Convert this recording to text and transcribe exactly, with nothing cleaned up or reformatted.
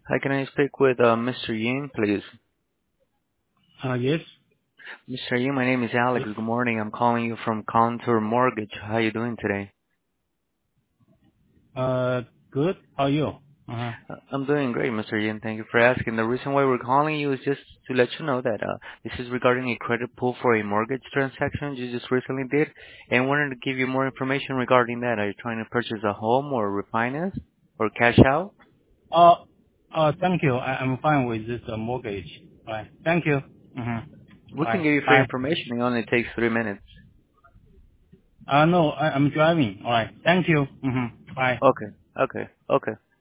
Hi, can I speak with uh, Mister Yin, please? Uh, yes. Mister Yin, my name is Alex. Yes. Good morning. I'm calling you from Contour Mortgage. How you doing today? Uh, good. How are you? Uh-huh. Uh, I'm doing great, Mister Yin. Thank you for asking. The reason why we're calling you is just to let you know that uh, this is regarding a credit pull for a mortgage transaction you just recently did, and wanted to give you more information regarding that. Are you trying to purchase a home or refinance or cash out? Uh, uh, thank you. I, I'm fine with this uh, mortgage. All right. Thank you. Mm-hmm. We All can right. give you free Bye. information. It only takes three minutes. Uh, no, I, I'm driving. All right. Thank you. Mm-hmm. Bye. Okay. Okay. Okay.